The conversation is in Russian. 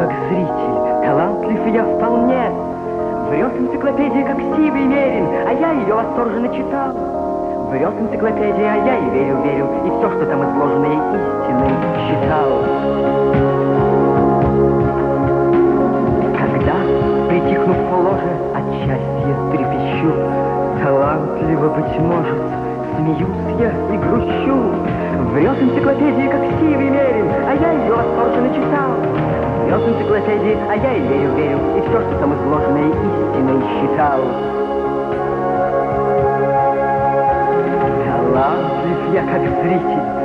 как зритель, талантлив я вполне. Врет энциклопедия, как сивый верен, а я ее восторженно читал. Врет энциклопедия, а я и верю, и все, что там изложено, я истиной считал. Когда, притихнув в ложе, от счастья трепещу, талантливо, быть может, смеюсь я и грущу. Врет энциклопедия, как сивый верен, а я ее восторженно читал. Врет энциклопедия, а я и верю, и все, что там изложено, я истиной считал. Талантлив я, как зритель,